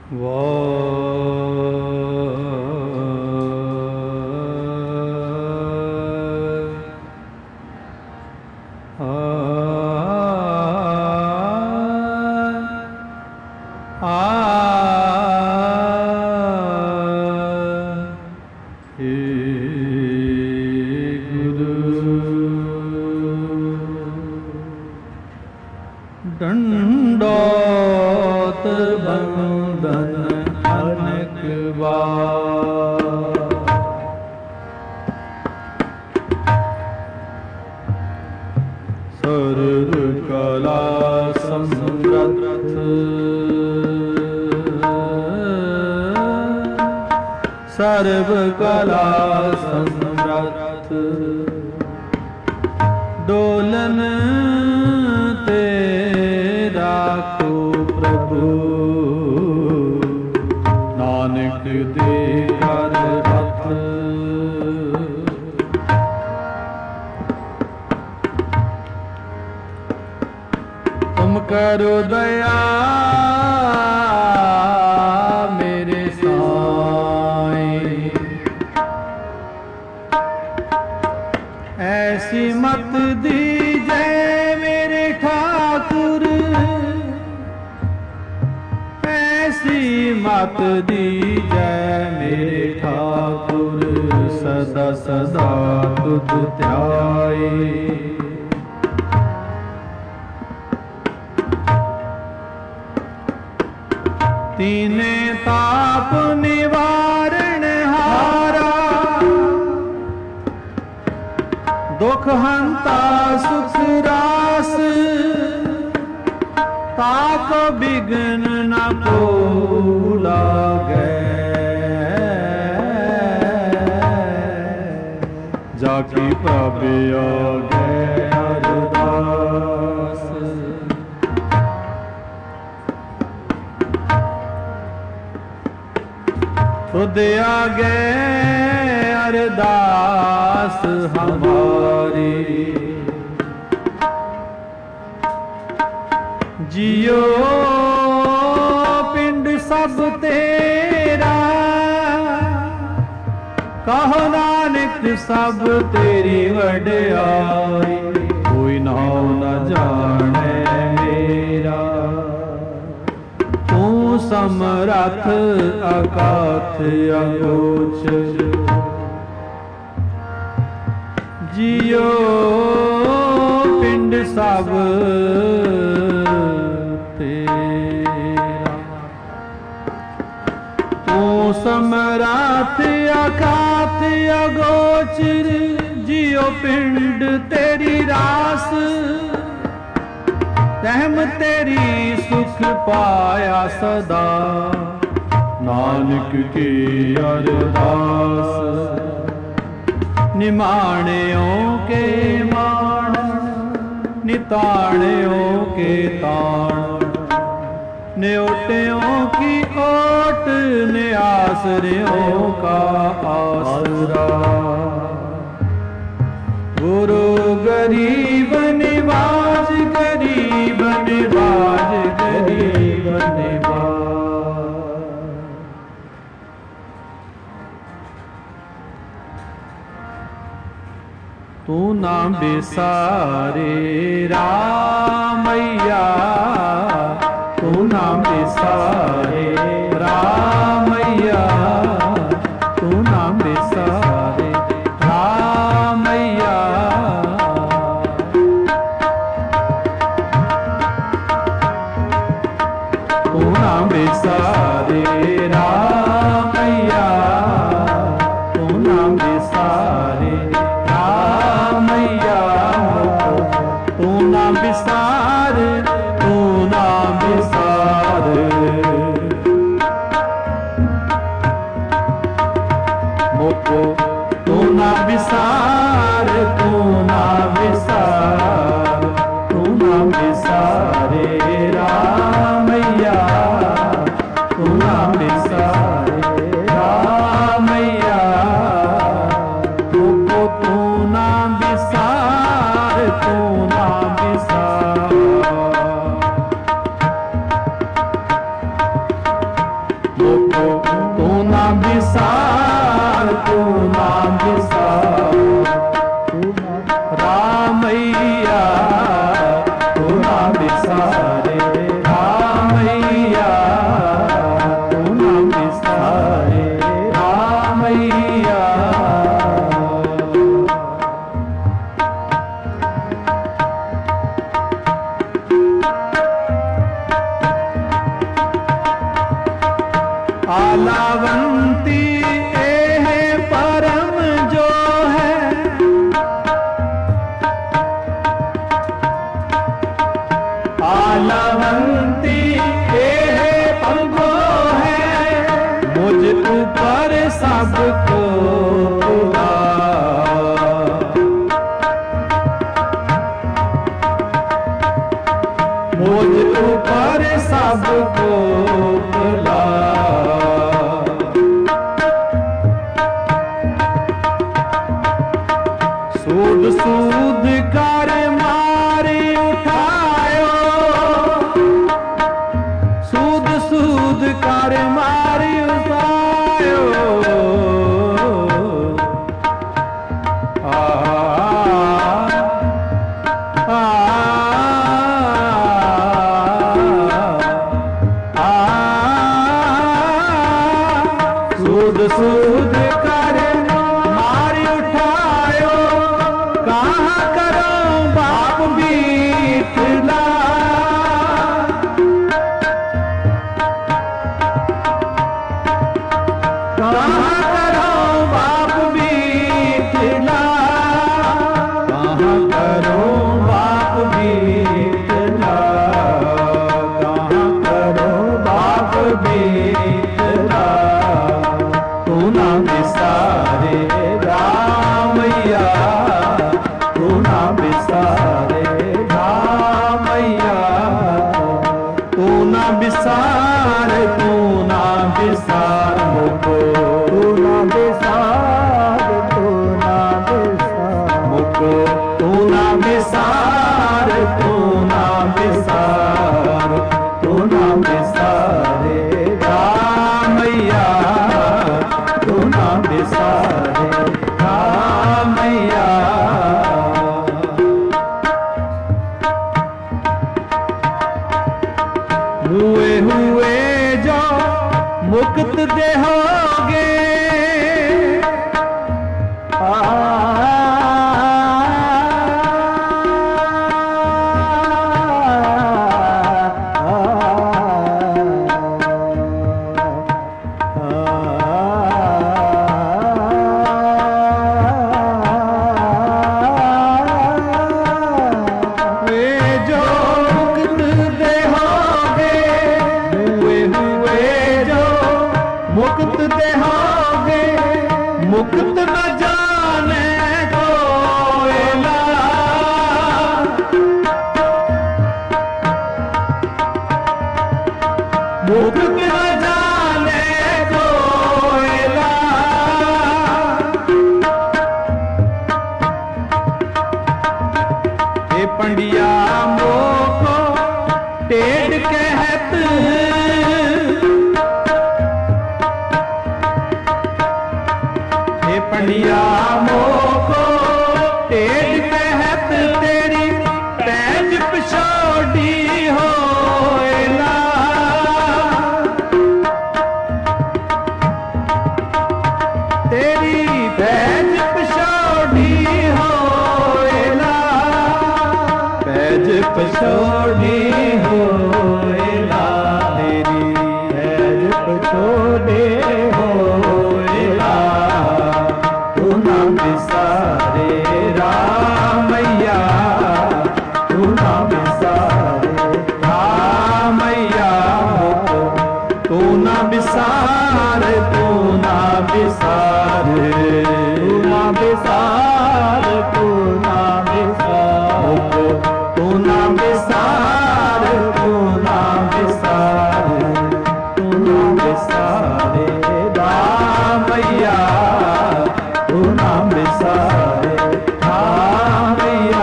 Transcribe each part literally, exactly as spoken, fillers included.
दंडोत बंदन अनेक बार। सर्व कला समृद्ध सर्व कला समृद्ध डोलन तेरा को प्रभु नानक दे कर हथ। तुम करो दया मेरे साईं, ऐसी मत दीजिए मेरे ठाकुर, ऐसी मत दीजिए मेरे ठाकुर, सदा सदा तुझ ध्याए। तीने ताप निवारण हारा, दुख हंता सुख रास, ताको बिघ्न न को लागे, जाकी पावे आगे अरदास। खुद आगे अरदास हमारी, जियो पिंड सब तेरा, कहो नानक सब तेरी वड्याई, कोई नाम न जाने मेरा। तू समरथ अकाथ अगोचर, जियो पिंड सब तेरा। तू समरथ अकाथ अगोचर, जियो पिंड तेरी रास, रहम तेरी सुख पाया सदा, नानक की अरदास। निमाणियों के मान, निताणियों के ताण, न्योटियों की ओट, न्यासरियों का आसरा। गुरु गरीब निवाज, गरीब निवाज, गरीब निवाज। तू नाम बिसारे रामैया, तू नाम बिसारे रामैया, तू नाम बिसारे रामैया। तू नाम बिसारे रामैया, तू नाम बिसारे रामैया। तू नाम बिसार, तू नाम बिसार, सूद सूद कर मारी उठायो, सूद सूद कर मारी उठायो। आ, आ, आ, सूद सूद कर मारी उठायो, कहाँ करो बाप बीतला। कहाँ करो बाप बीतला, कहाँ करो बाप बीतला, कहाँ करो बाप बीतला। तू ना बिसारे रामैया, तू ना बिसारे रामैया, तू ना बिसार, तू ना बिसार मुको, तू ना बिसार, तू ना बिसार मुको, तू ना बिसार, तू ना बिसार, तू ना बिसारे रामैया, तू ना बिसारे रामैया। हुए हुए जो मुक्त देहोगे, मुक्त देहोगे, मुक्त न जाने कोयला। मुक्त न जाने कोयला। हे पंडिया मोको टेढ़ कहत है, पंडिया मोको टेढ़ कहत तेरी पैज पिछोड़ी होएला। तेरी पैज पिछोड़ी होएला, पैज पिछोड़ी होएला, तेरी पैज पिछोड़ी होएला। तू ना बिसारे रामैया, तू ना बिसारे रामैया, तू ना बिसार, तू ना बिसार, तू ना बिसार, तू ना बिसार, तू ना बिसार, तू ना बिसार, तू ना बिसारे रामैया, तू ना बिसारे रामैया।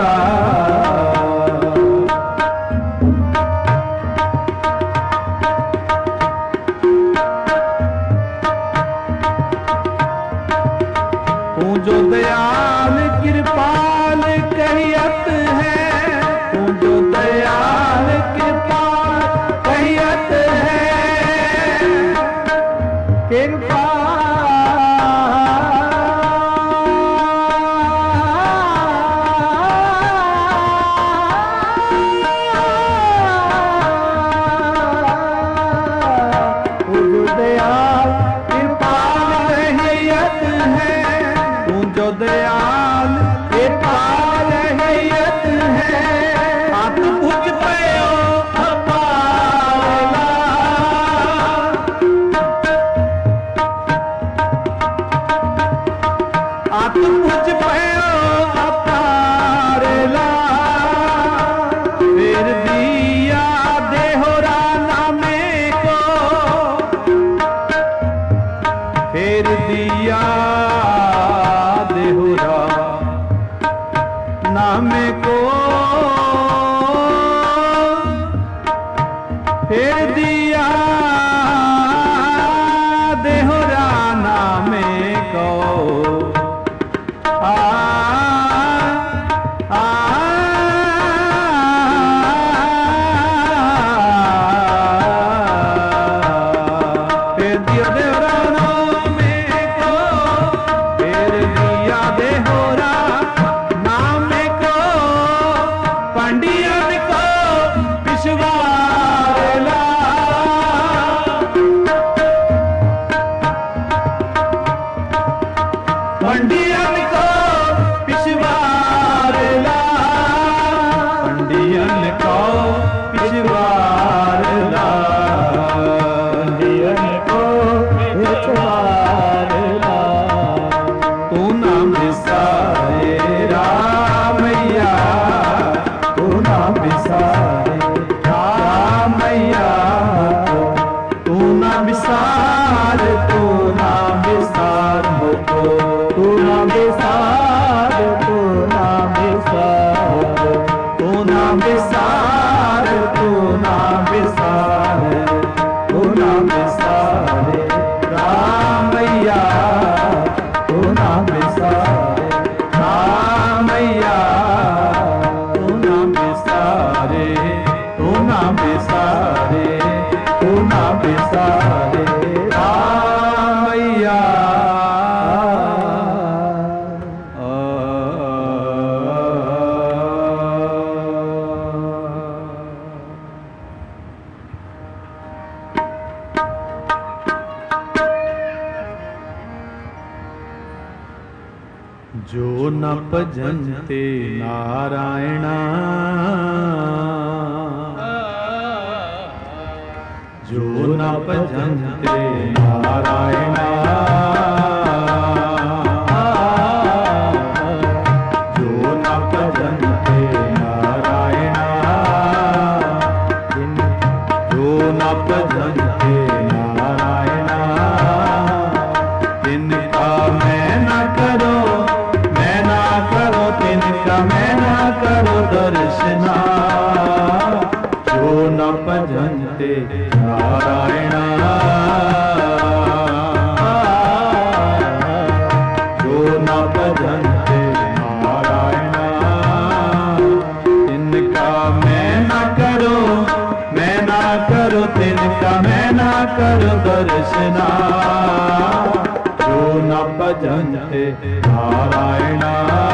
तू जो दयाल कृपाल कहियत है, तू जो दयाल कृपाल कहियत है, कृपा दयाल कृपाल हैयत है, हाथ बुझ पयो अपारला। हाथ बुझ पयो अपारला, फिर दिया देहोरा नामे को, फिर दिया देहुरा नामे को फेर दिया देहरा नामे को आ आ फेर दिया देहरा नामे को फेर दिया देहरा नामे को पंडियन को पिछवारेला पंडियन को पिछवारेला पंडियन को पिछवारेला पंडियन को पिछवारेला तू नाम बिसारे रामैया तू ना बिसारे रामैया तू ना बिसार तू ना बिसार मुझको तू ना बिसार तू ना बिसार तू ना बिसार तू ना बिसार तू ना बिसारे रामैया तू ना बिसारे रामैया तू ना बिसारे तू ना बिसारे तू ना बिसारे रामैया जो न भजन्ते नारायणा जो न भजन्ते नारायणा जो न भजन्ते नारायणा जो न भजन्ते नारायणा तिनका मैं न करो मैं ना करो तिनका मैं ना करो दर्शना जो न भजन्ते नारायणा जो न भजन्ते नारायणा तिनका मैं ना करो मैं ना करो तिनका मैं ना करो दर्शना जो न भजन्ते नारायणा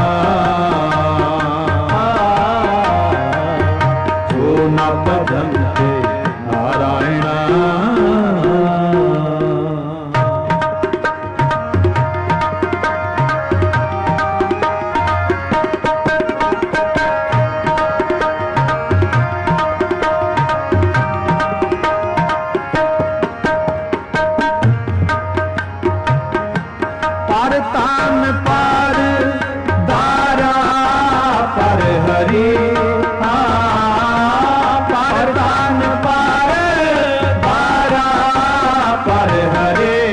जो न भजन्ते नारायणा पर तान पर दारा पर हरि हाँ पर तान पर दारा पर हरे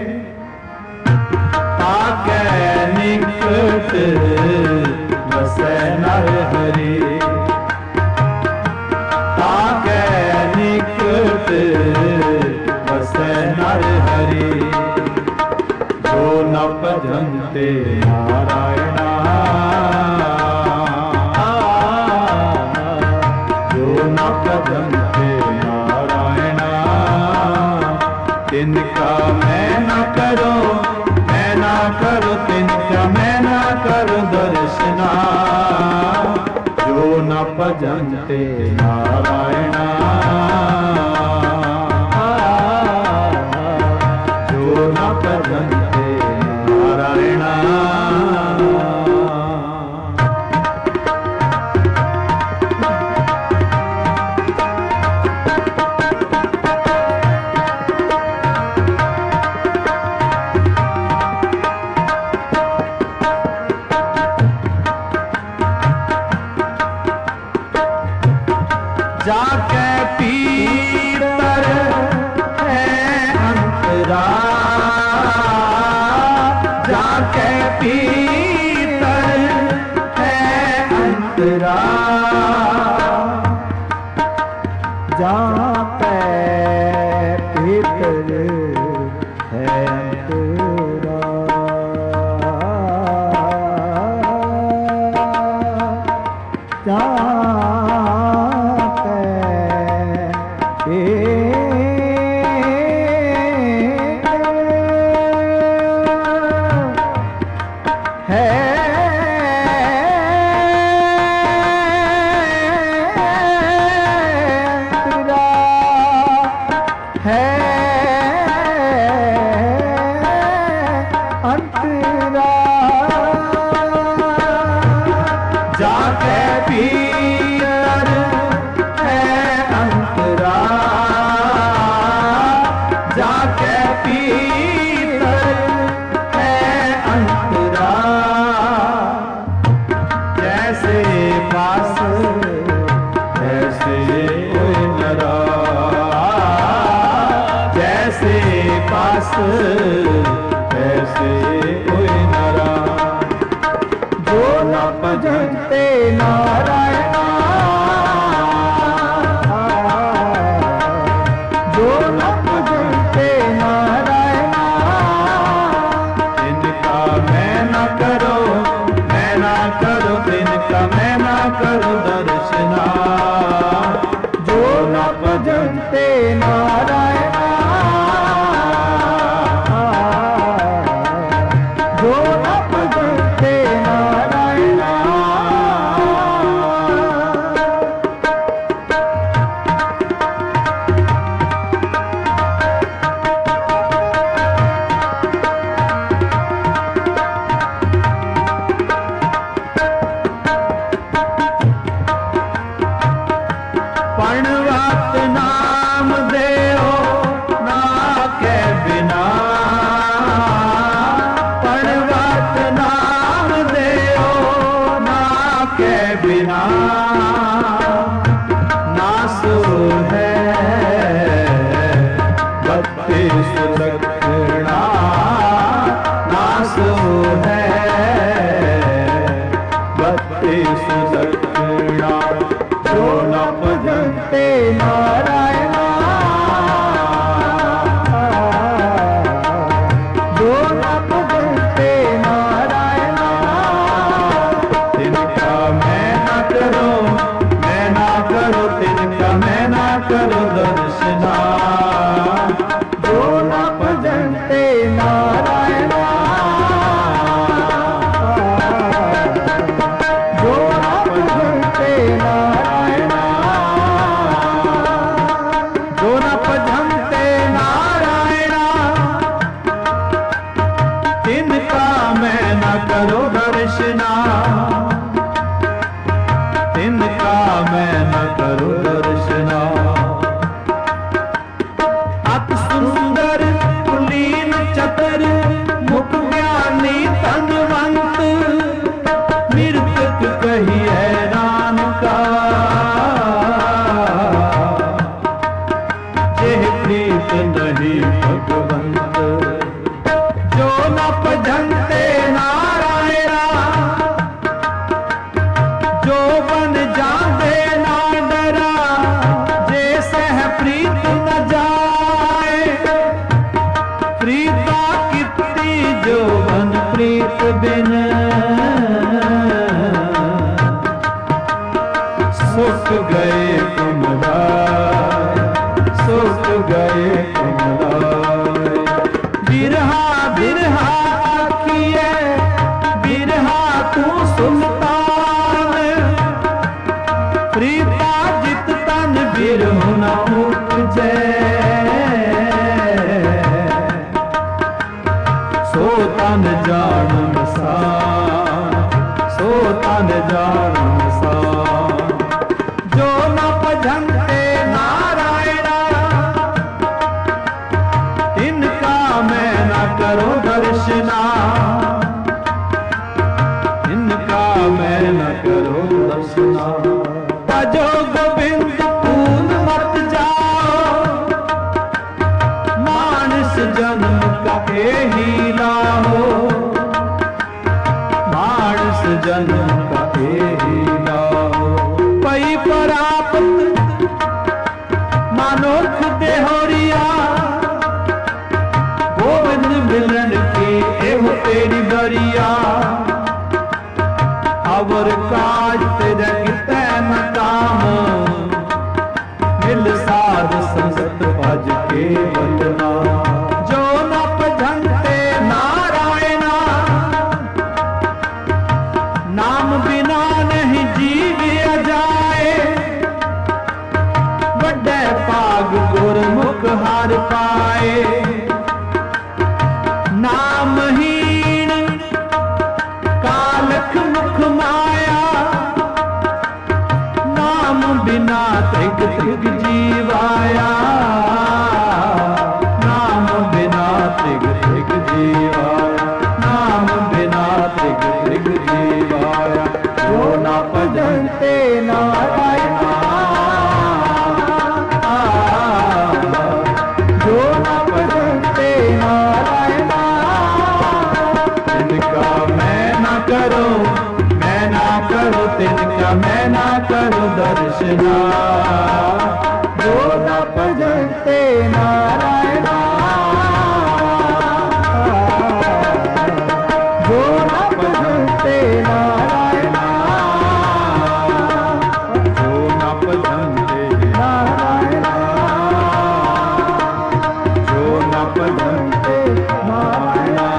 ताके निकट बसे नर हरि ताके निकट बसे नर हरि जो न भजन्ते नारायणा जो न भजन्ते नारायणा तिनका मैं न करो मैं न करो तिनका मैं न करो दर्शना जो न भजन्ते नारायणा जो न भजन्ते नारायणा जाके पीतर है अंतरा जाके पीतर है अंतरा जापै भीतर है अंतरा जापै ऐसे कोई नरा जो न भजते नारायण जो न भजते नारायण इनका मैं न करो मैं न करो इनका मैं न करो दर्शना जो न भजते नारायण पणवत नाम देओ ना के बिना पणवत नाम देओ ना के बिना नासो है बत्तीस दक्षिणा नासो है बत्तीस दक्षिणा जो न भजते नारायण जो न भजते नारायण तिनका मैं न करो मैं न करो तिनका मैं न करो दर्शना जो न भजते नारायण जो न भजते नारायण जो न भजन्ते नारायण तिनका मैं न करो दर्शना तिनका मैं न करो दर्शना अत सुंदर कुलीन चतुर मुख ज्ञानी तनवंत मृतक कही है नानका जेह प्रीत नहीं भगवंत जो न भजन्ते नारायण जो बन जाते ना डरा जे सह प्रीत न जाए प्रीता कितनी जो बन प्रीत बिन सुख गए कमलाए सुख गए कमलाए बिरहा बिरहा आखिए बिरहा तू सुल्तान प्रीता जित तन बिरहु न उपजे सो तन जान सान सो तन जान सान जो न भजन्ते नारायण तिनका मैं न करो दर्शना इनका मैं न करो दर्शना भजो गोविंद फूल मत जाओ मानस जन्म का ही लाहो मानस जन्म का ही लाहो मेरे होरिया गोविंद मिलन की एहो तेरी बरिया अवर काज तेरे किते न काम मिल साध संगत भज के बंदना जो न भजंते नारायणा नाम बिना नहीं जीविया जाए वड्डे पाग गुरमुख हार पाए नामहीन कालख मुख माया नाम बिना त्रिग त्रिग जीवाया नाम बिना त्रिग त्रिग जीवाया नाम बिना त्रिग त्रिग जीवाया जो न भजन्ते नारायणा जो न भजन्ते नारायणा तिनका मैं न करूं मैं ना करूं तिनका मैं ना करूं दर्शना जो न भजन्ते नारायणा जो न भजन्ते नारायणा जो न भजन्ते नारायणा जो न भजन्ते नारायणा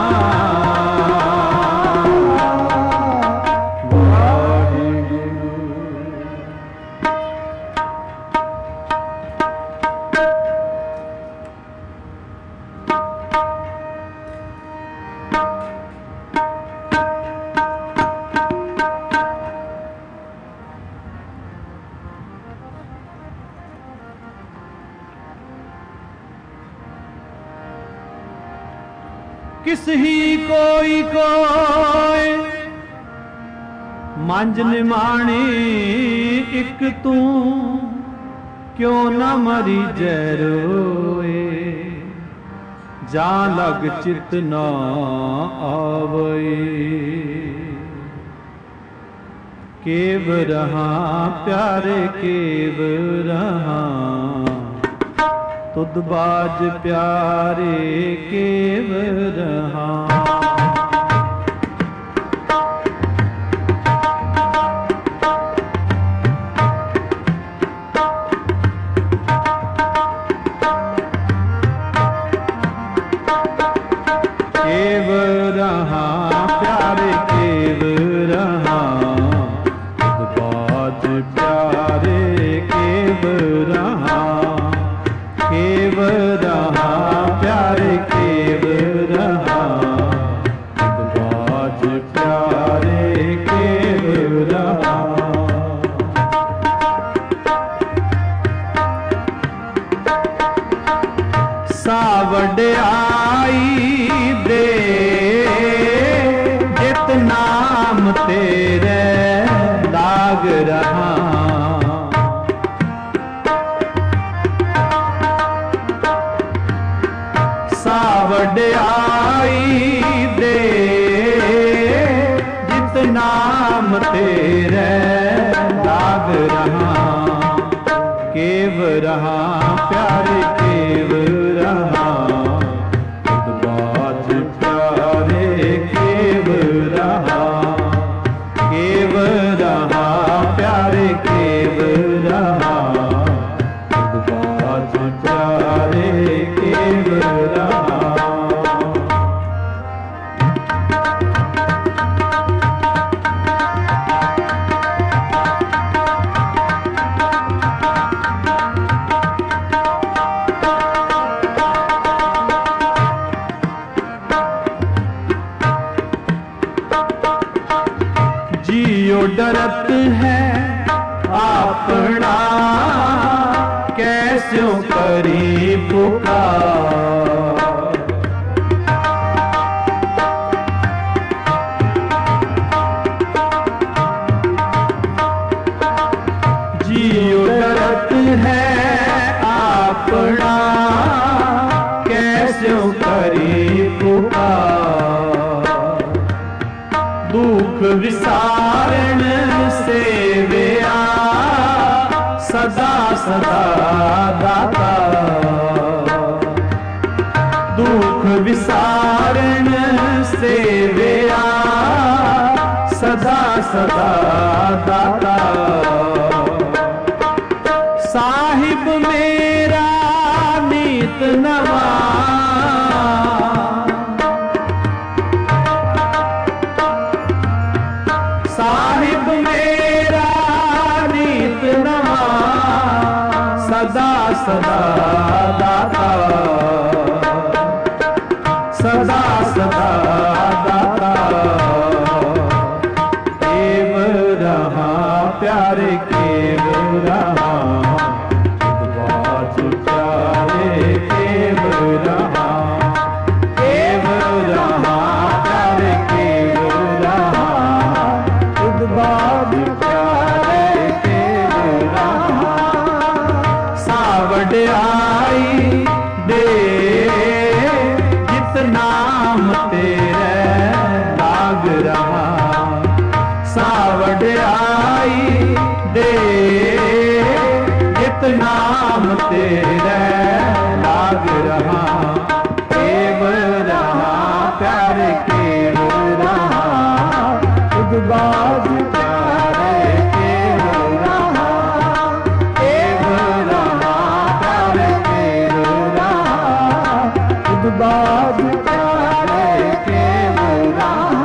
किस ही कोई कोई मंज निमाणी एक तू क्यों न मरी जरोए जा लग चित न आवए केव रहा प्यारे केव रहा तुद बाज प्यारे केव रहा केव रहा प्यारे केव रहा तुद बाज प्यारे केव रहा केव रहा प्यारे केव रहा बाज प्यारे केव रहा सावड़ाई दे जित नाम तेरे दाग रहा सावड़ाई दे जित नाम तेरे लाग रहा केव रहा प्यारे केव रहा खुद बाज प्यारे केव रहा केव रहा प्यारे केव रहा खुद बाज प्यारे केव रहा जियो डरत है अपना कैस्यों करी पुकार जियो डरत है अपना कैस्यों करी पुकार दुख विसारण से वे आ सदा सदा दाता दुख विसारण सेवया सदा सदा दाता साहिब मेरा नीत नवा साहिब मेरा नीत नवा सदा सदा दाता सदा सदा दाता केव रहा प्यारे केव रहा बात प्यारे केव रहा केव रहा प्यारे केव रहा बाद प्यारे केव रहा सावड़ आई दे जित नाम तेरे लाग रहा सावड़ आई दे जित नाम तेरे लाग रहा केव रहा प्यारे केव रहा बाद प्यारे केव रहा केव रहा प्यारे केव रहा बाद प्यारे केव रहा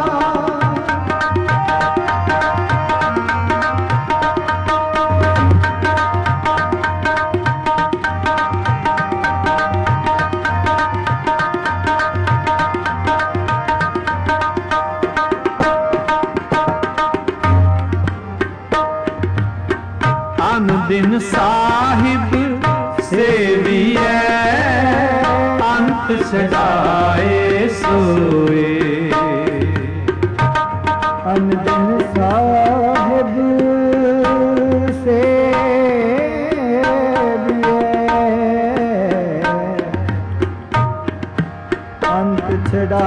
अन दिन साहिब सेविए अंत छड़ाए सोए अन दिन साहिब से अंत छड़ा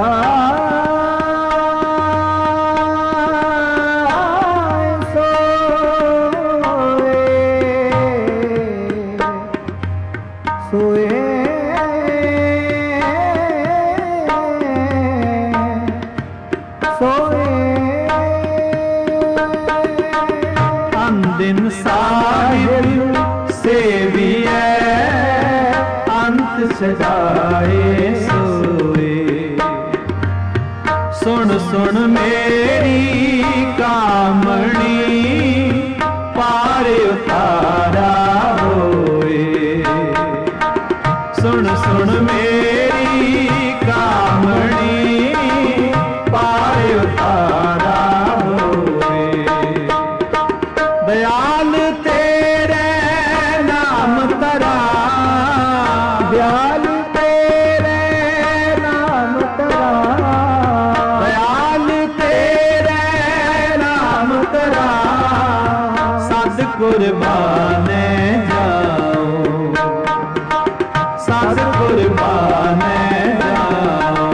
सोए सोए दिन साहिब सेविए अंत सजाए सोए सुन सुन मेरी कामणी पार उतारा होए सुन सुन मेरी कामणी पार उतारा होए दयाल तेरे नाम तरा दयाल तेरे नाम तरा दयाल तेरे नाम तरा सद कुर्बाने जाओ सद कुर्बाने जाओ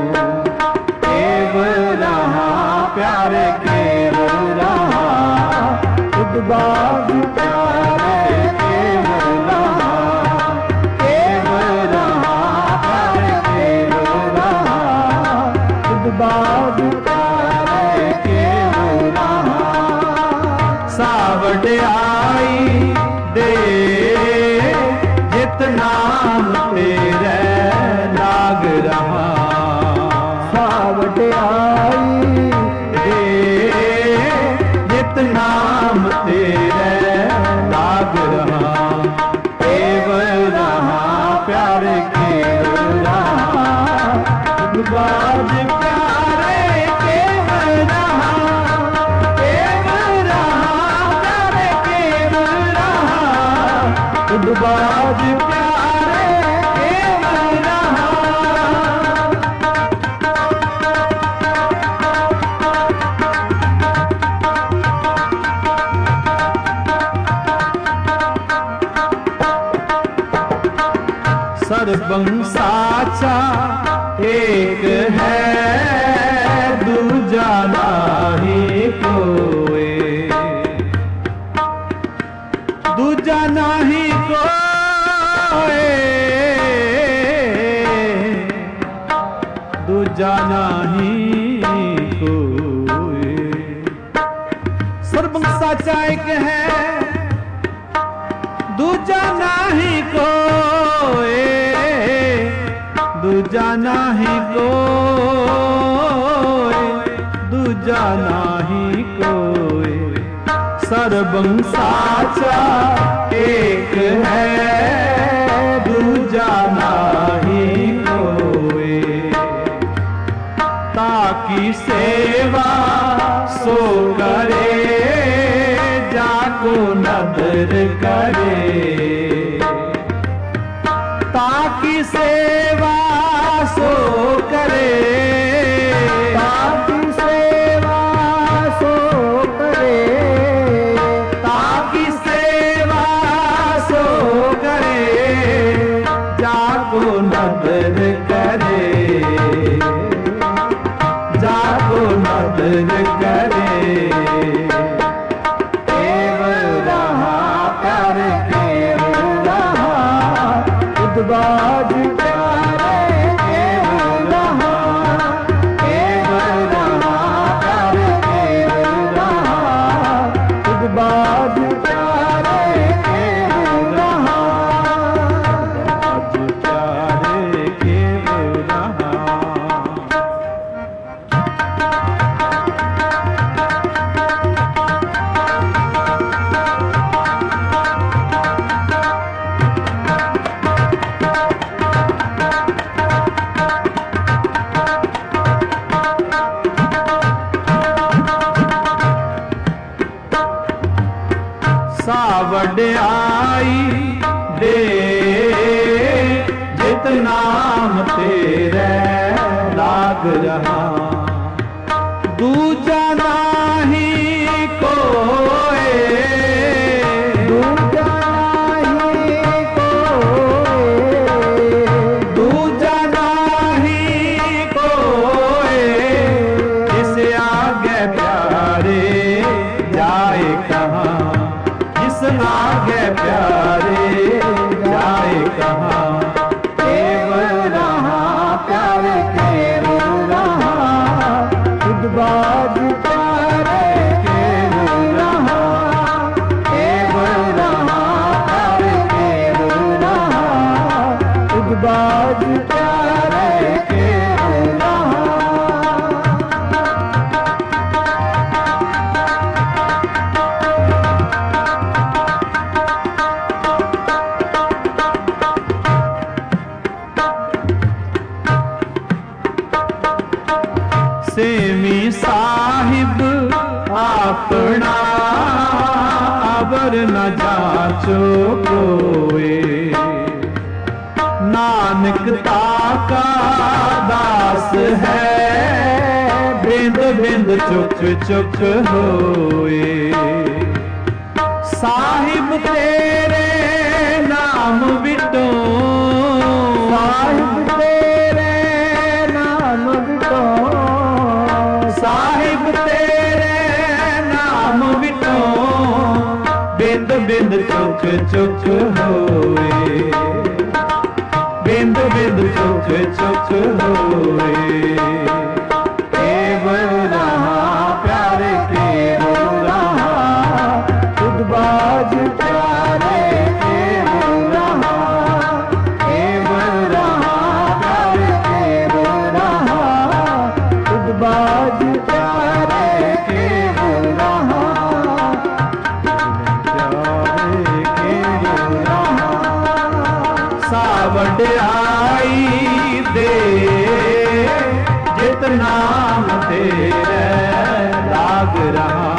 केवल रहा प्यारे केवल रहा बाग प्यारे केवल रहा केवल रहा प्यारे केवल रहा बाग प्यारे केवल रहा सावड़ आई दे जित नाम तेरे लाग रहा सावड़ आई जित नाम तेरे लाग रहा केवल रहा प्यारे केवल रहा बाज प्यारे केवल रहा केवल रहा प्यारे केवल रहा बाज प्यारे केवल रहा सर्वं साचा एक है दूजा नाही कोई दूजा ना नहीं कोई। सर्वं साचा एक है, दूजा नहीं कोई, दूजा नहीं कोई, दूजा नहीं कोई। सर्वं साचा एक है, दूजा नहीं कोई। ताकी सेवा सो करे, जाको नदर करे। ताकी सेवा सो करे, ताकी सेवा सो करे, ताकी सेवा सो करे, जाको नदर करे, जाको नदर करे। केवल रहा प्यार, केवल रहा खुदबाज प्यारे, केवल रहा, केवल रहा प्यार, केवल रहा खुदबाज प्यारे, केवल रहा। आज प्यारे केवल रहा। सावड़ाई दे जित नाम तेरे लाग रहा, दूजा नहीं कोई, दूजा नहीं कोई, दूजा नहीं कोई। जिस आगे प्यारे जाए कहाँ, जिस आगे प्यारे जाए कहाँ। केवल रहा प्यार, केवल रहा खुदबाज प्यारे, केवल रहा, केवल रहा प्यार, केवल रहा खुदबाज प्यारे, केवल रहा। सेमी साहिब अपना अबर न जाचो कोई, नानक ताका दास है, बिंद बिंद चुक चुक होए। साहिब तेरे नाम बिटो, साहिब तेरे नाम बिटो, साहिब तेरे नाम बिटो, बिंद बिंद चुक चुक होए, बिंद बिंद चुक चुक होए। केवल रहा प्यारे, केवल रहा खुदबाज प्यारे, केवल रहा, केवल रहा प्यारे, केवल रहा खुदबाज प्यारे, केवल रहा, प्यारे केवल रहा। सावड़ाई दे जित नाम तेरे लाग रहा,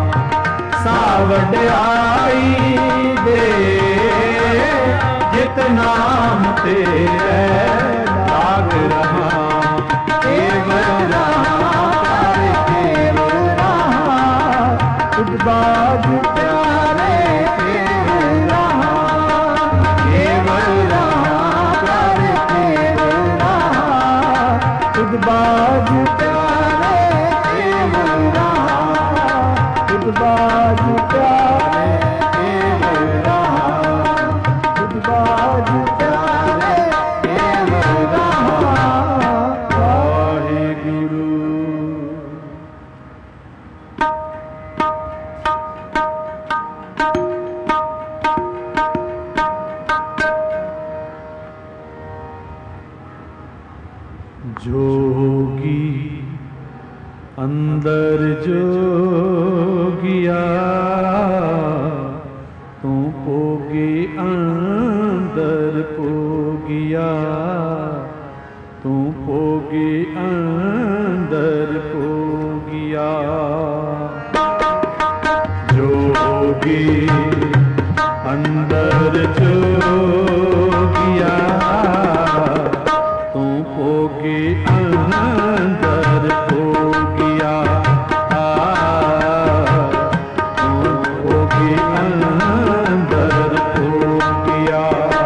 सावड़ाई दे जित नाम तेरे लाग रहा। केवल रहा प्यारे, केवल रहा खुदबाज प्यारे, केवल रहा, केवल रहा प्यारे, केवल रहा खुदबाज प्यारे, केवल रहा, खुदबाज प्यारे, केवल रहा, खुदबाज प्यारे, केवल रहा। जोगी अंदर जोगिया तू पोगी अंदर पोगिया तू पोगी अंदर पोगिया जोगी अंदर जोगिया तू पोगी अंदर पोगिया तू पोगी अंदर पोगिया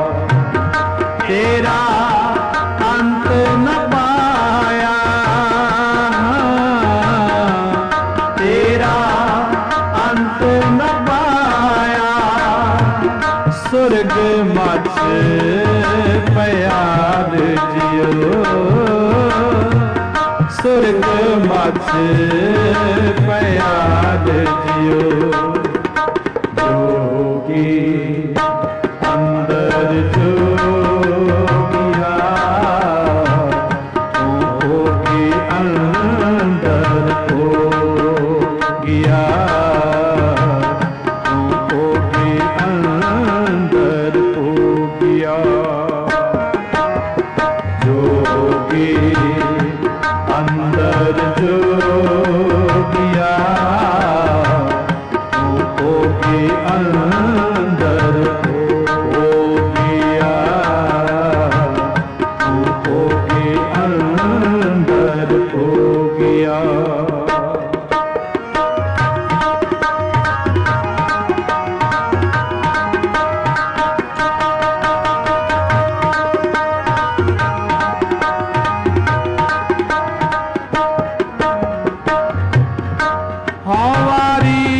तेरा अंत न पाया तेरा अंत न पाया सुर्ग मच प्यार जियो सुर्ग मच प्यार जियो जोगी अंदर जोगिया तू होगी अंदर होगिया तू होगी अंदर होगिया जोगी अंदर जोगिया तू होगी अंदर होगिया तू होगी अंदर होगिया हवारी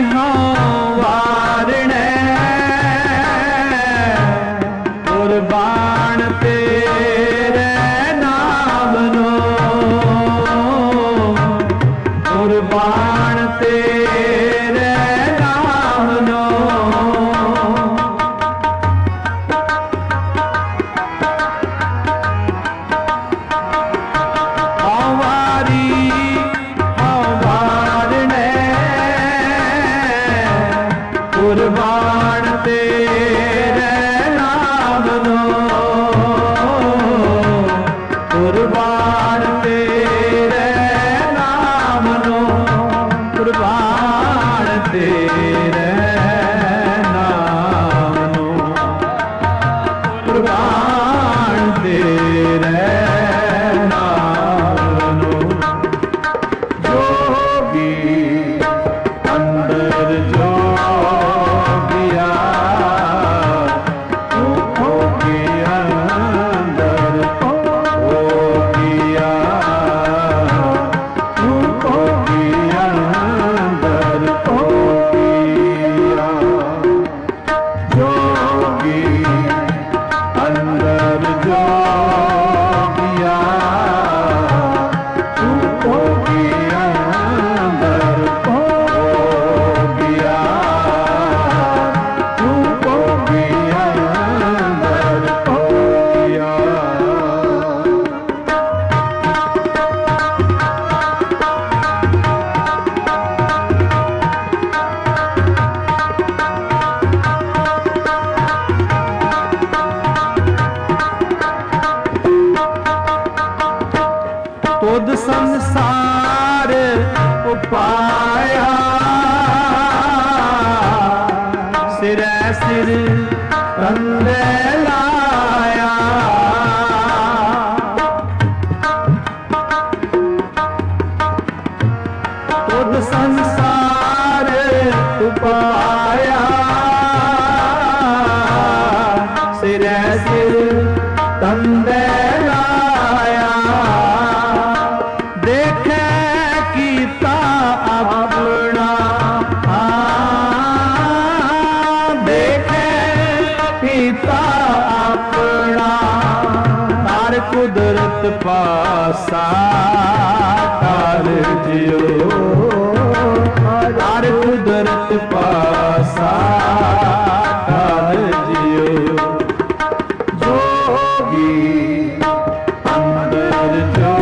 हवारने कुर्बान तेरे नाम नो कुर्बान तेरे नाम नो हवारी कुर्बान तेरे नाम नो कुर्बान तेरे नाम नो कुर्बान तेरे नाम नो कुर्बान तेरे नाम नो जोगी अंदर जो तुद संसार उपाया सिरै सिर कंधे लाया तुद संसार उपाया सिरै सिर कंधे लाया देखे कीता अपना देखे कीता अपना तार कुदरत पासा तार जियो तार कुदरत पासा तार जियो जोगी अंदर जो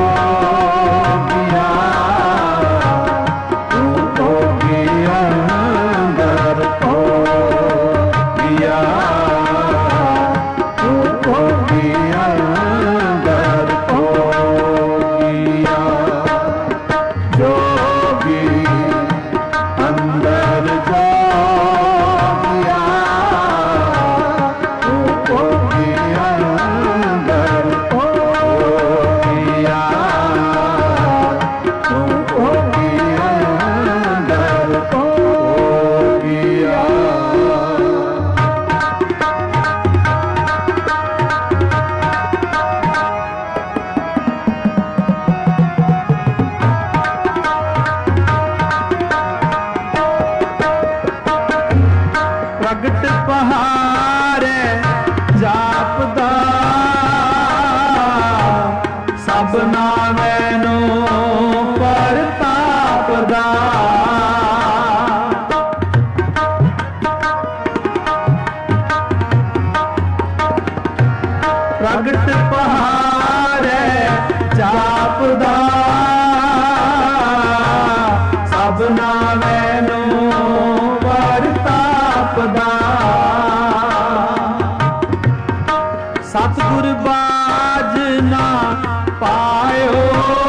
मैनू परताप दा सतगुर बाज ना पायो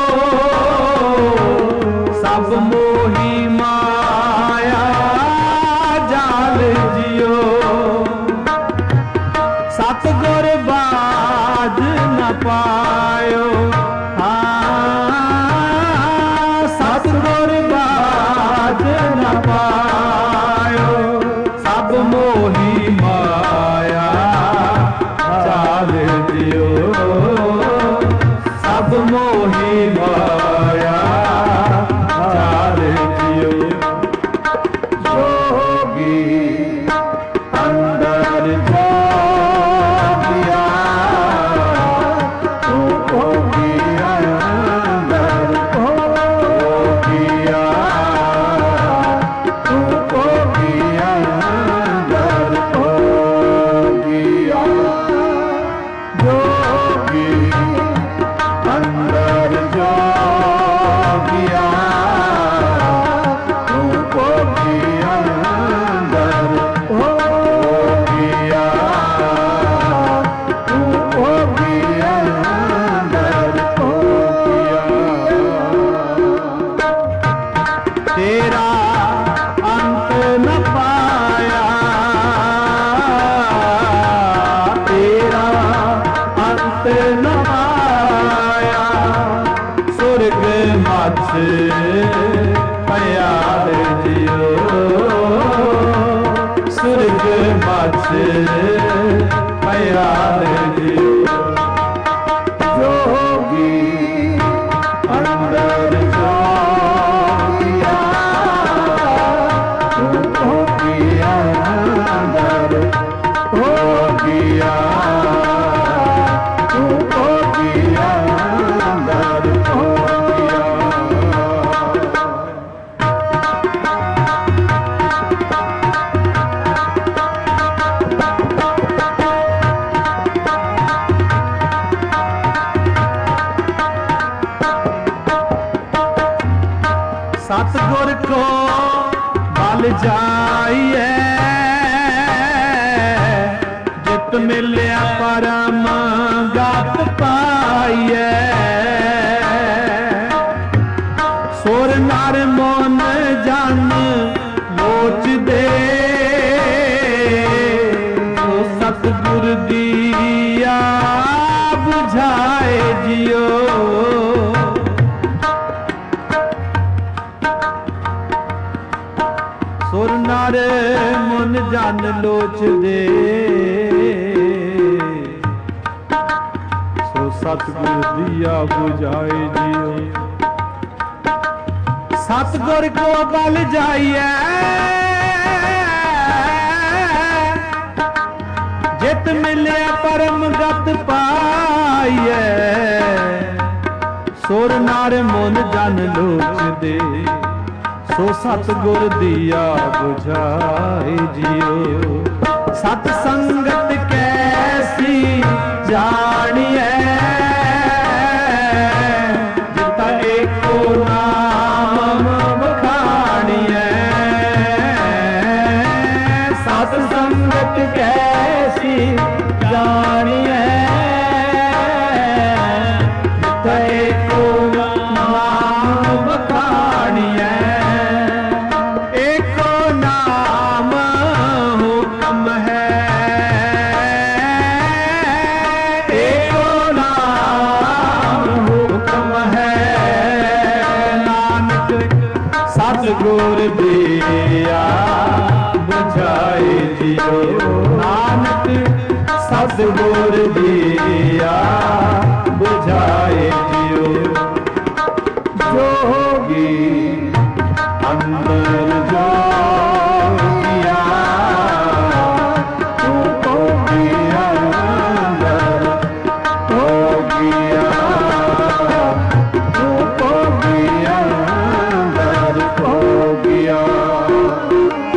सब मोही माया जाल जियो सतगुर बाज न पायो हाँ सतगुर बाज न पायो सब मोही माया जाल जियो सब मोही माया जाल जियो जोगी अंदर जोगिया तू जोगिया अंदर जोगिया तू जोगिया अंदर जोगिया जोगी अंदर जोगिया तू जोगिया अंदर जोगिया तू जोगिया अंदर जोगिया तेरा अंत न पाया तेरा अंत न पाया सुर्ग मच पया जियो सुर्ग मच पया जियो जोगी अंदर जोगिया तू जोगिया अंदर जोगिया तू जोगिया अंदर जोगिया सतगुर को बल जाइए जित मिलिया परम गत पाइए सुर नर मन जन लोच दे तो सतगुर दिया बुझाए जियो सुर नर मन जन लोच दे सो सतगुर दिया बुझाए जियो सतगुर को बल जाइए जित मिले परम गत पाइए सुर नर मन जन लोच दे सो सतगुर दिया बुझाए जियो सत संगत कैसी जानिए जिता एको नाम बखानिए सत संगत कैसी जानिए जिता एको नाम बखानिए सतगुर दिया बुझाए जियो नानक सतगुर दिया बुझाए जियो जोगी अंदर जोगिया तू जोगिया अंदर जोगिया तू जोगिया अंदर जोगिया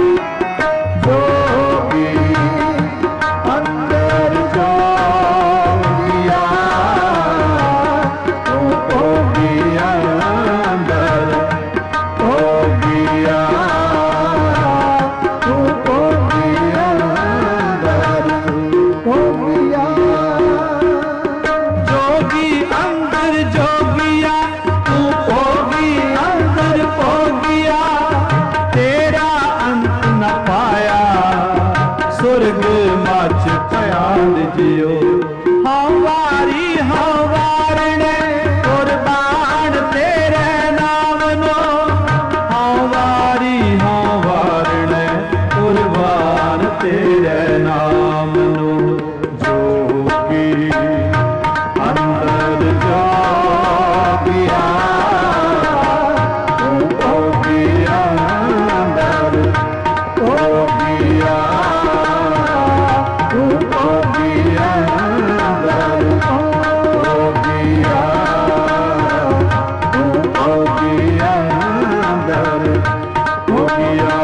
जोगिया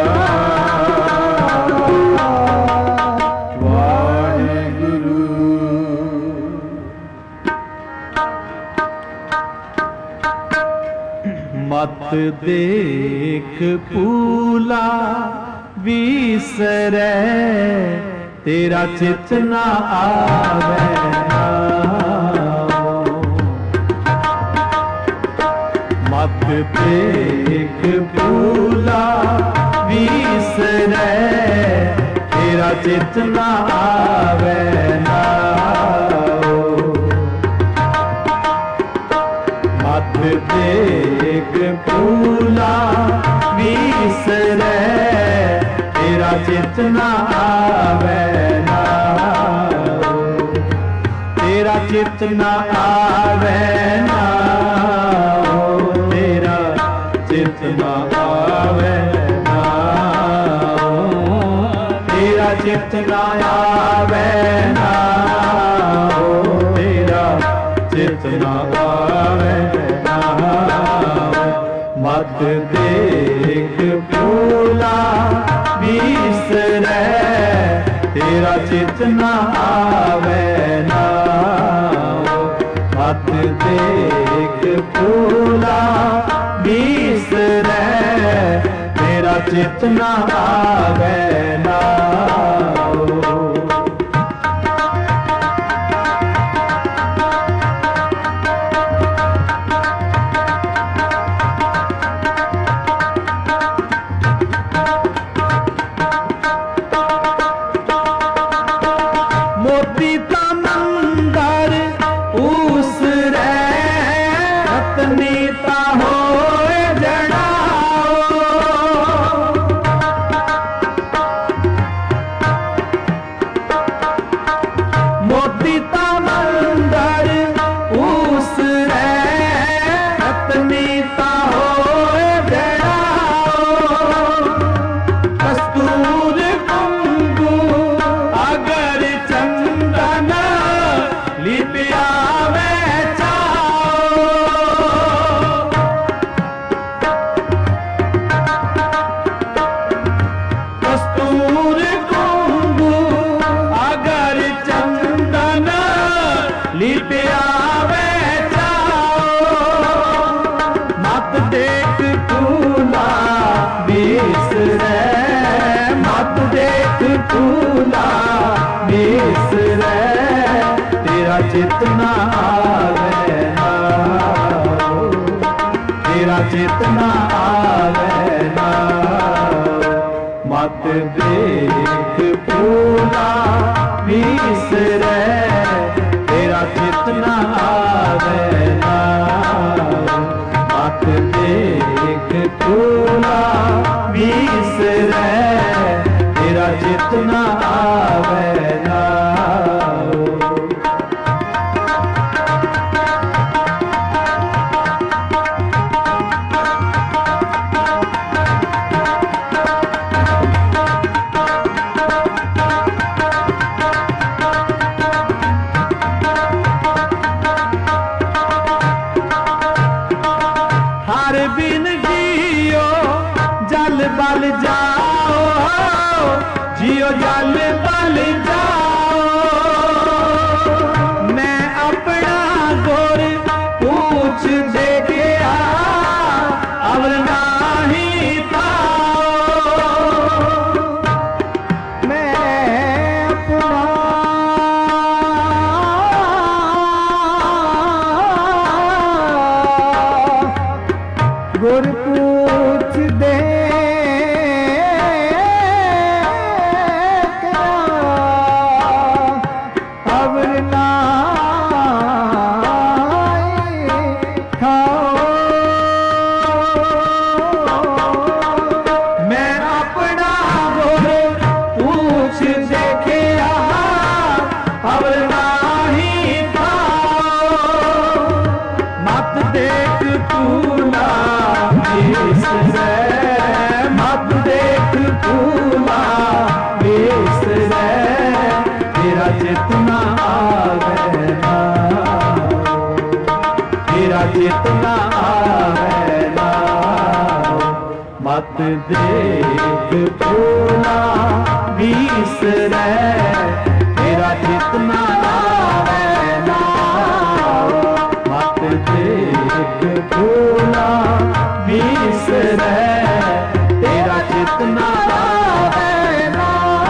वाहेगुरु। मत देख पूला विसरै तेरा चित ना आवे मत देख पूला विसरै तेरा चित ना आवे मत देख पूला विसरै तेरा चित ना आवे ना तेरा चित ना आवे ना तेरा चित ना आवे ना तेरा चित ना आवे ना तेरा चित ना आवे ना मत देख पूला विसरै तेरा चित ना आवे ना मत देख पूला विसरै तेरा चित ना आवे ना मोती तमंदर उस रे रतनीता होए जड़ाओ मोती तमंदर उस रे रतनीता होए जड़ाओ कस्तूर कुंकु अगर चंदन लिपियावे चाओ कस्तूर कुंकु अगर चंदन लिपियावे चाओ मत देख फूला विसरै मत देख फूला विसरै तेरा चित ना आवे ना तेरा चित ना आवे ना मत देख फूला विसरै तेरा चित ना आवे ना मत देख फूला विसरै तेरा चित ना आवे ना हर बिन जियो जल बल जाओ जियो जल बल जाओ मैं अपना गुर पूछ दे गया अवर नाही पाओ मैं अपना गुर पूछ दे क्या देख फूला बिसरै तेरा जितना आवे ना। मत देख फूला बिसरै तेरा जितना आवे ना।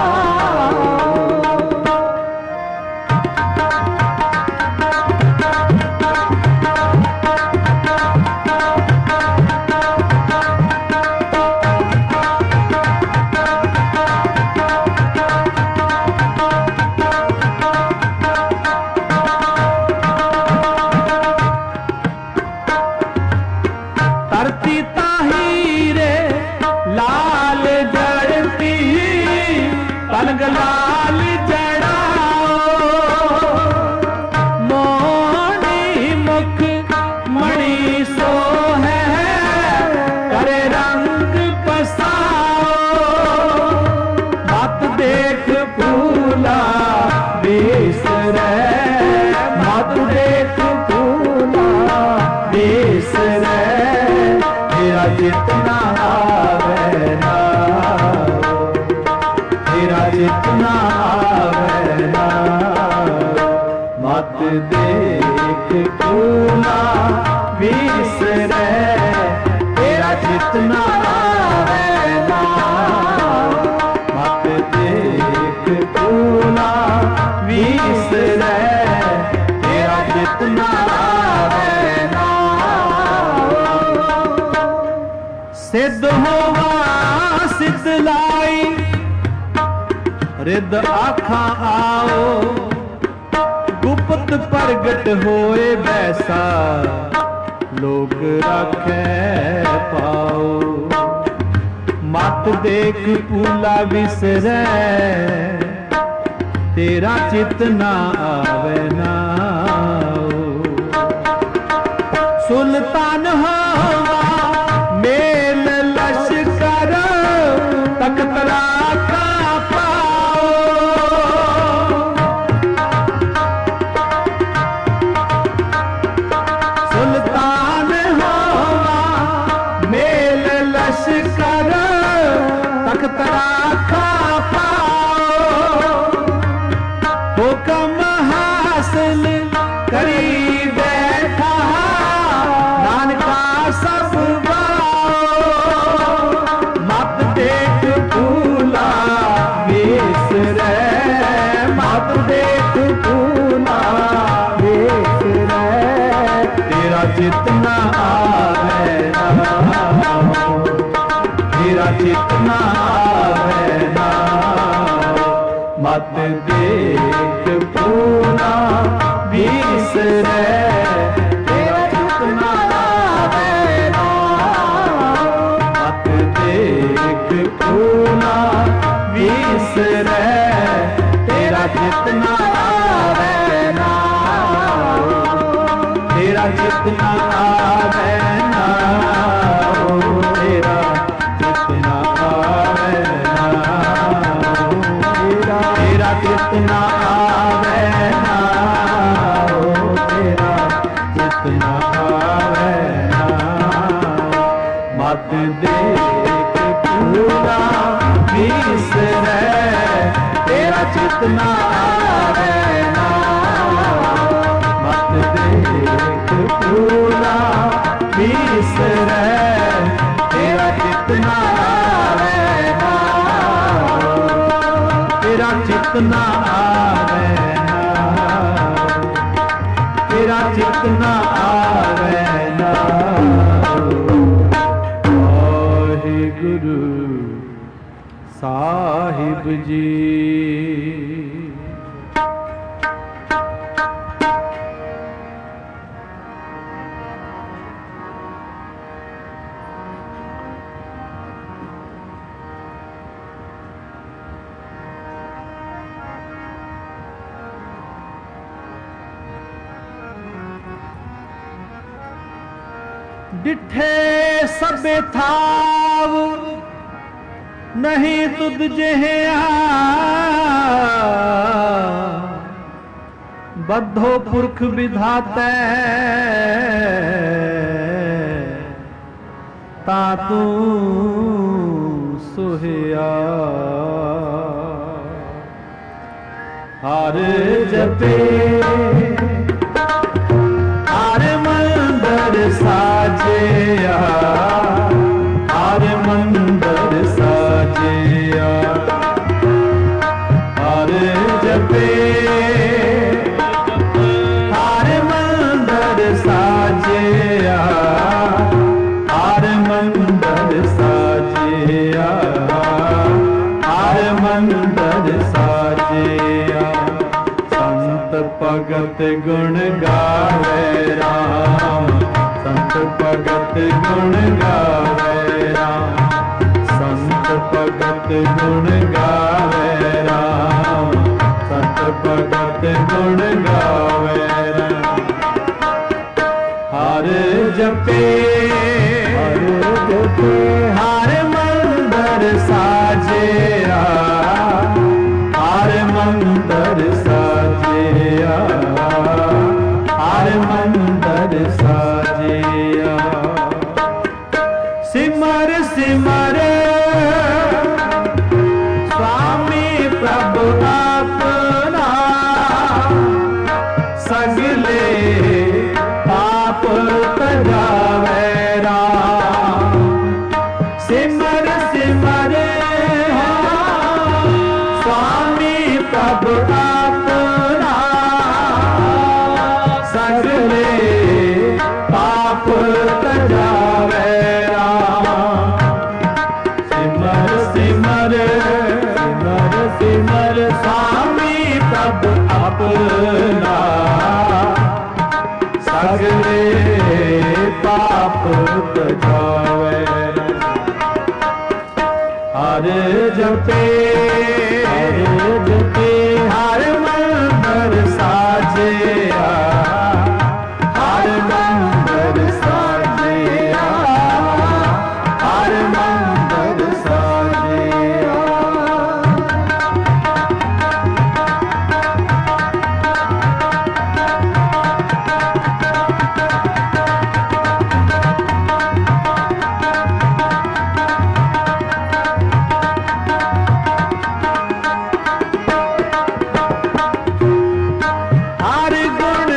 धरती ताही रे लाल जड़ती पलंग लाल जड़ाओ। मोनी मुख मणि सो है करे रंग पसाओ। मत देख फूला बिसरै मत देख फूला बिसरै तेरा जितना आवे ना। तेरा जितना आवे ना। मत देख फूला बिसरै तेरा जितना आवे ना। मत देख फूला बिसरै तेरा जितना आवे ना। सिद्ध होवा सिद्ध लाई रिद आखा आओ। गुप्त प्रगट होए बैसा लोग राखे पाओ। मत देख फूला बिसरै तेरा चित ना आवे ना। सुल्तान होवा मेल लश्कर तख्तरा का पाओ। सुल्तान होवा मेल लश्कर तख्तरा का पाओ। हुक्म हासिल करी बैठा नानका सब मत देख फूला बिसरै मत देख फूला बिसरै तेरा जितना आवे ना। तेरा जितना आवे ना। मत देख फूला बिसरै तेरा जितना आवे ना। मत देख फूला बिसरै तेरा जितना आवे ना। तेरा जितना आवे ना। तेरा जितना आवे ना। तेरा जितना आवे ना। तेरा जितना आवे ना। मत देख फूला बिसरै तेरा जितना आवे ना। मत देख फूला बिसरै तेरा जितना आवे ना। तेरा जितना आवे ना। तेरा जितना आवे ना। गुरु साहिब जी डिठे सबे थाव नहीं तुद जेहा बद्धो पुरख विधाते ता तू सोहिया हर जपे हर मंदिर साजिया हर मंदिर साजिया हर जपे हर मंदिर साजिया हर मंदिर साजिया हर मंदिर साजिया संत भगत गुण गावे राम संत भगत गुण गावे राम संत भगत गुण गावे राम संत भगत गुण गावे राम हर जपे हर जपे हर मंदिर साजिया हर मंदिर साजिया हर मंदिर साजिया सिमर सिमर स्वामी प्रभु अपना सगले पाप तजावे राम सिमर सिमर स्वामी प्रभु अपना सगले पाप तजावे राम सिमर सिमर सिमर सिमर स्वामी प्रभु अपना सगले पाप तजावे हर जपे हर जपे हर मंदिर साजिया हर मंदिर साजिया हर मंदिर साजिया हर गुण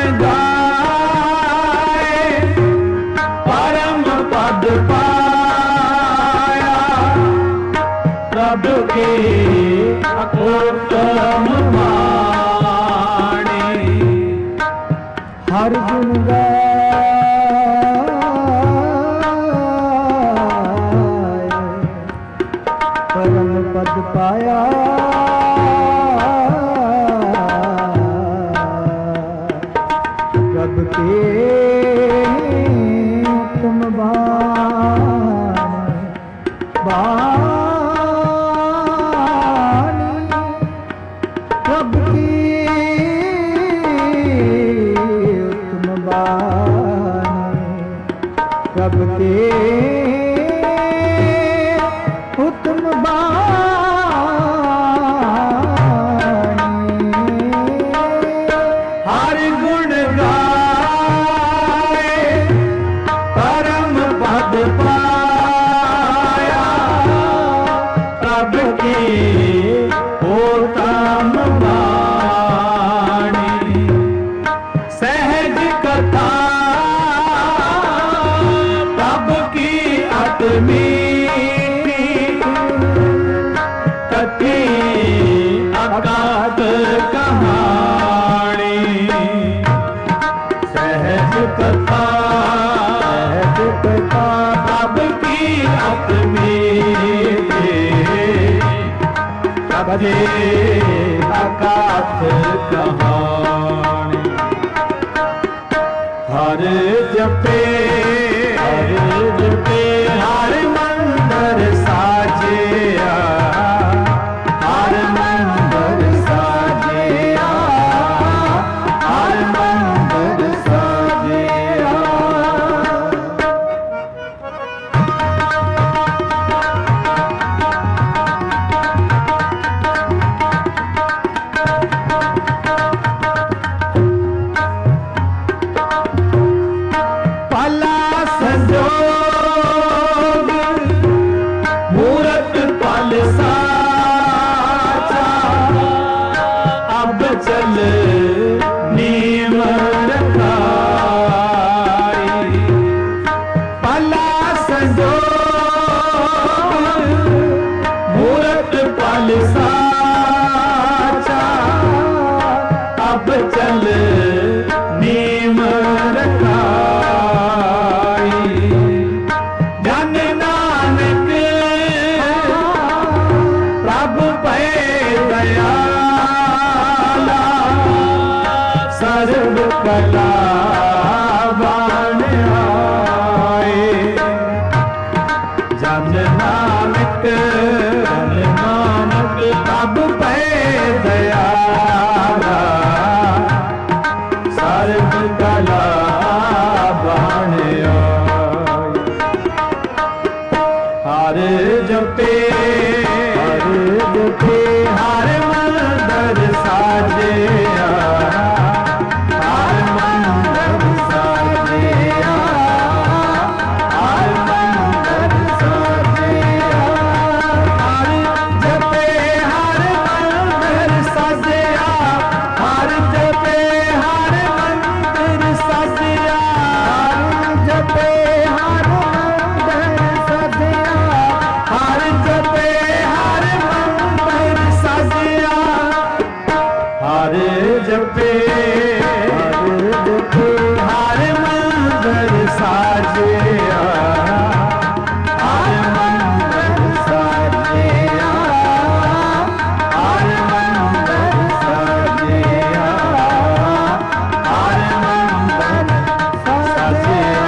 गाए परम पद पाया प्रभु के उत्तम वाणी हर गुण गाए परम पद पाया प्रभ के तुम बानी बानी प्रभ की तुम बानी प्रभ के उत्तम बानी हर गुण गाए परम पद पाया प्रभु की उत्तम वाणी सहज कथा प्रभु की अतमी कथी अकात कहानी सहज कथा सहज कथा प्रभु की अतमी कथी अकात कहानी हर जपे हर जपे हर मंदिर साजिया हर मंदिर साजिया हर मंदिर साजिया पला कृपाल साचा अब चल नीम रखाई। जन नानक प्रभु भय दयाला सर्व कला बाण आए। जन नानक जन नानक प्रभु भय दयाला सर्व कला बाण आए। हर जपे हर जपे हर मंदर साजिया हर मंदर साजिया हर मंदर साजिया। हर जपे हर मंदर साजिया हर जपे हर मंदर साजिया हर जपे हर मंदर साजिया हर जपे हर मंदर साजिया। हर जपे हर जपे हर मंदर साजिया हर मंदर साजिया हर मंदर साजिया हर मंदर साजिया।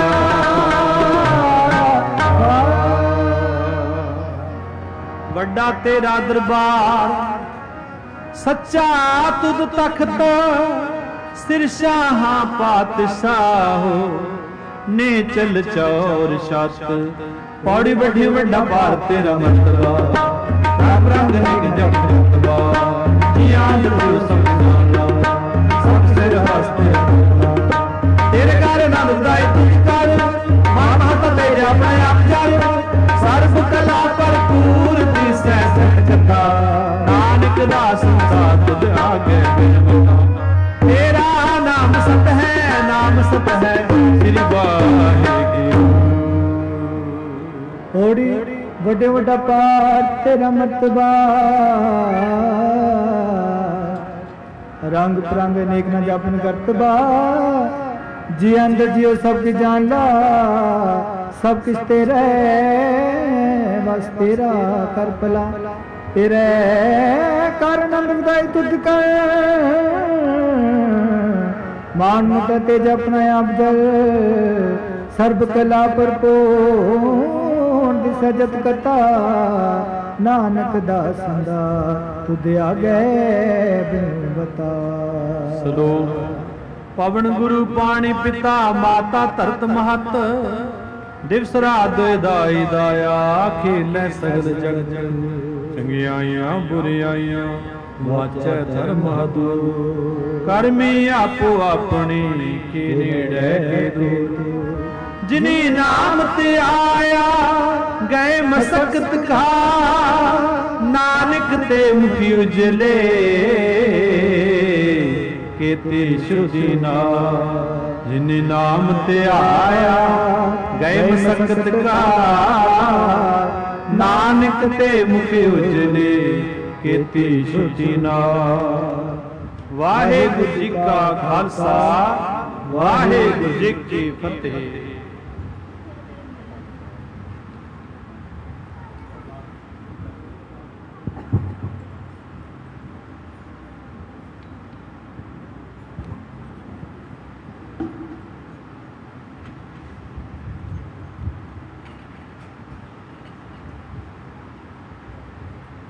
ਵੱਡਾ ਤੇਰਾ ਦਰਬਾਰ ਸੱਚਾ ਤੁਧ ਤਖਤ ਸਿਰਸ਼ਾਹਾਂ ਪਾਤਸ਼ਾਹੋ ਨੇ ਚਲ ਚੌਰ ਛੱਤ। ਪੌੜੀ ਵੱਡੀ ਵੱਡਾ ਭਾਰ ਤੇਰਾ ਮਰਤਬਾ ਰਾਮ ਰੰਗ ਨਿਕ ਜਪ ਰਤਬਾ ਜੀਆਂ ਜੂ ਸਭ ਜਾਣਾ ਸਭ ਸਿਰ ਹਸਤੇ ਤੇਰੇ ਘਰ ਨੰਦ ਦਾਇ ਤੁਝ ਕਰ ਮਾਨ ਹੱਥ ਤੇਰੇ ਆਪਣੇ ਆਪ ਜਾਣ ਸਰਬ ਕਲਾ ਭਰਪੂਰ ਦਿਸੈ ਸਤ ਜਤਾ। ਨਾਨਕ ਦਾਸ ਦਾ ਤੁਧ ਆਗੇ ਬਿਨਵਤਾ ਤੇਰਾ ਨਾਮ ਸਤ ਹੈ ਨਾਮ ਸਤ ਹੈ ਸ੍ਰੀ ਵਾਹਿਗੁਰੂ। ਓੜੀ ਵੱਡੇ ਵੱਡਾ ਪਾਠ ਤੇਰਾ ਮਰਤਬਾ ਰੰਗ ਪ੍ਰੰਗ ਅਨੇਕ ਨਾ ਜਪਨ ਕਰਤਬਾ। ਜੀ ਅੰਦਰ ਜਿਉ ਸਭ ਕੀ ਜਾਣ ਲਾ सब किस तेरे बस तेरा कर भला तेरे कर नंद विदाई तुझ कर मान मुत तेज अपना आप जल सर्व कला पर पूर्ण दिशा जत कथा नानक दासां दा तुझ आगे बिन बता। सलोक पवन गुरु पानी पिता माता धरत महत दिवस रात दाई दाया खेलै सगल जग जग। चंगियाइयां बुरियाइयां वाचै धर्म दूर करमी आपो अपनी के नेड़े के दूर। जिनी नाम ते आया गए मसकत खा नानक ते मुखी उजले केते शुद्धि ना। जिने नाम ते आया गए मसकत का नानक ते मुख उजले केती शुद्धि ना। वाहिगुरू जी का खालसा वाहिगुरू जी की फतेह।